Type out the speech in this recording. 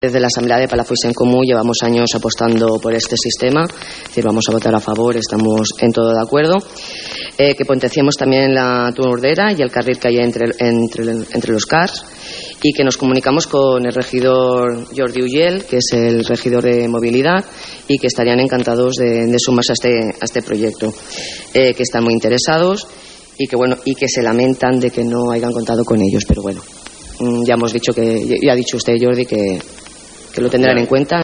Desde la Asamblea de Palafolls en Comú llevamos años apostando por este sistema, es decir, vamos a votar a favor, estamos en todo de acuerdo. Que potenciemos también la turdera y el carril que hay entre los cars, y que nos comunicamos con el regidor Jordi Ullel, que es el regidor de movilidad, y que estarían encantados de sumarse a este proyecto, que están muy interesados y que se lamentan de que no hayan contado con ellos, pero bueno, ya hemos dicho ya ha dicho usted, Jordi, que lo tendrán en cuenta.